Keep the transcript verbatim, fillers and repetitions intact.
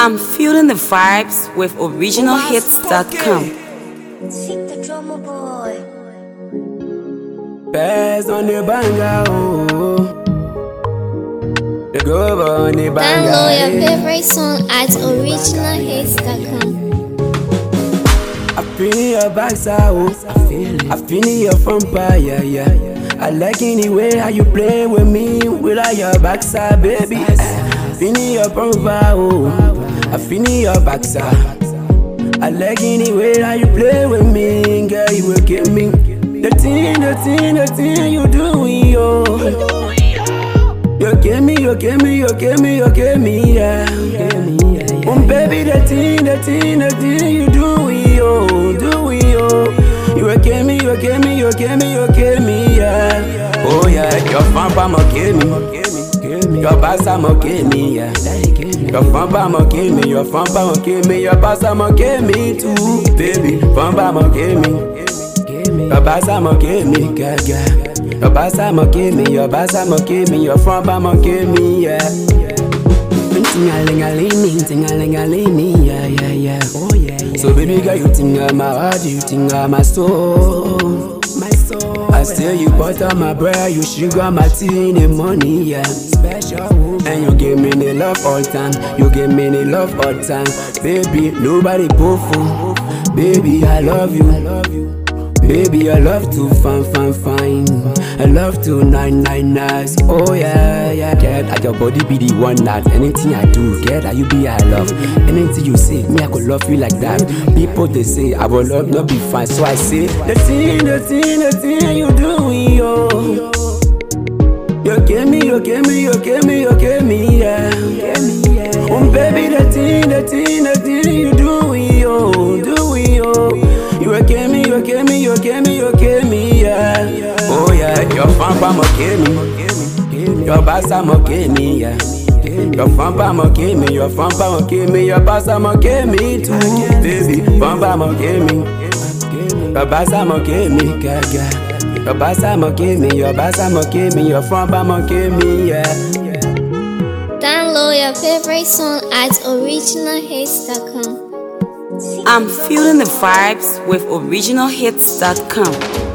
I'm feeling the vibes with original hits dot com. Seek the drummer boy. Best on the banger, oh. The groove on the banger. Download your favorite song at original hits dot com. I feel your backside, oh. I feel it. I feel your vampire, yeah, yeah. I like any way how you play with me without your backside, baby. I feel your vampire, oh. I feel your backside. I like any way how you play with me, girl. You will give me the thing, the thing, the thing you doing, yo. You give me, you give me, you give me, you give me, yeah. Um, baby, the thing, the thing, the thing you doing, yo, doing, yo. You will give me, you give me, you give me, you give me, yeah. Oh yeah, your fan pa mo give me, your bassa mo give me, yeah. Your fan pa mo give me, your fan pa mo give me, your bassa mo give me too, baby. Fan pa mo give me, your bassa mo give me, girl, girl. Your bassa mo give me, your bassa mo give me, your fan pa mo give me, yeah. Ting-a-ling-a-ling-me, ting-a-ling-a-ling-me, yeah, yeah, yeah. Oh yeah, yeah. So baby girl, you think of my heart, you think of my soul, my soul. I say you butter my bread, you sugar my tea in the morning, yeah. Special woman. And you give me the love all time, you give me the love all time, baby. Nobody beautiful, baby. I love you, I love you. Baby, I love to fine, fine, fine. I love to nine, nine, nice. Oh yeah, yeah. Get at your body be the one that anything I do, get that you be I love. Anything you say, me I could love you like that. People they say I will love not be fine, so I say the thing, the thing, the thing you doing, yo. You give me, you give me, you give me, you give me, yeah. Um, baby, the thing, the thing, the thing you doing, yo, doing, yo. You give me, you give me, you give me, you give me, yeah. Oh yeah, your fan pa mo give me, your bassa mo give me, yeah. Your fan pa mo give me, your fan pa mo give me, your bassa mo give me too, baby. Fan pa mo give me, your bassa mo give me, girl, girl. Your bassa mo give me, your bassa mo give me, your fan pa mo give me, yeah. Download your favorite song at original hits dot com. I'm feeling the vibes with original hits dot com.